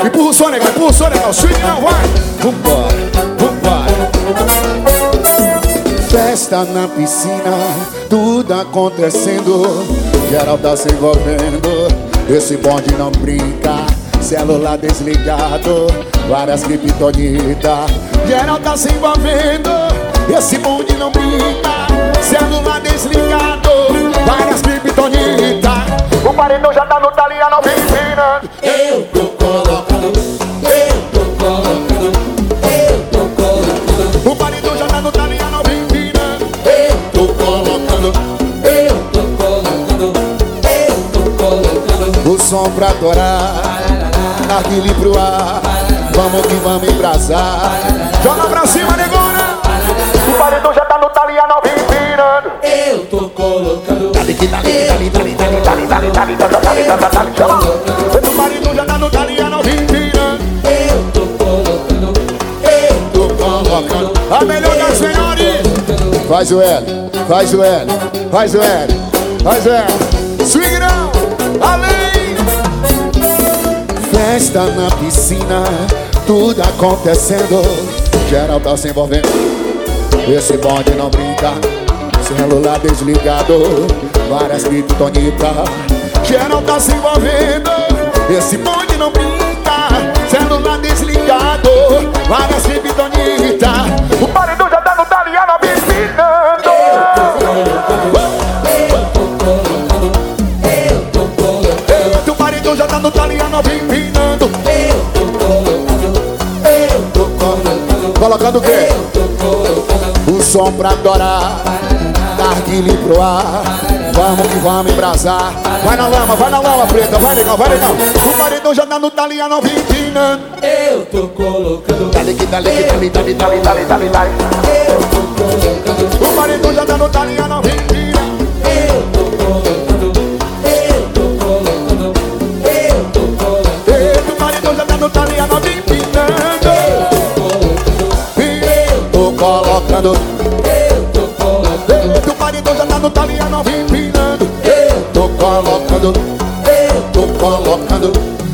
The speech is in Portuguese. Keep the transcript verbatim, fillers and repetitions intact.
Empurra o som, legal, empurra o som, legal. Swing não vai. Vambora, vambora. Festa na piscina, tudo acontecendo. Geral tá se envolvendo. Esse bonde não brinca. Celular desligado, várias criptonitas. Geral tá se envolvendo. Esse bonde não brinca. Celular desligado, várias criptonitas. O paredão já tá no talinha, não vem empinando. Eu tô colocando, eu tô colocando, eu tô colocando. O paredão já tá no talinha, não vem empinando. Eu tô colocando, eu tô colocando, eu tô colocando. O som pra adorar, narguile pro ar. Vamos que vamos embrasar. Joga pra cima, negona. O paredão já tá no talinha, não vem empinando. Eu tô colocando. Dali que dali, dali, dali, dali, dali, dali, dali, dali, dali, dali, dali, chama. O paredão já tá no talinha, não vem empinando. Eu tô colocando, eu tô colocando. A melhor das melhores. Faz o L, faz o L, faz o L, faz o L. Swing não, além. Festa na piscina, tudo acontecendo. Geral tá se envolvendo. Esse bonde não brinca. Celular desligado, várias criptonitas. Geral tá se envolvendo. Esse bonde não brinca. Celular desligado, várias criptonitas. O paredão já tá no talinha, não vem empinando. O paredão já tá no talinha, não vem empinando. Colocando o quê? O som pra adorar, narguile pro ar. Vamos que vamos embrasar. Vai na lama, vai na lama preta, vai legal, vai legal. O paredão já tá no talinha, não vem empinando. Eu tô colocando. Dali que dali que dali, dali, dali, dali, dali, dali. Eu tô colocando. O paredão já tá no talinha, não vem empinando. Eu tô colocando. Eu tô colocando. Eu tô colocando. O paredão já tá no talinha, não vem empinando. Tô colocando. Eu tô colocando. O paredão já tá no talinha, não vem empinando. Tô colocando. Eu Tô colocando.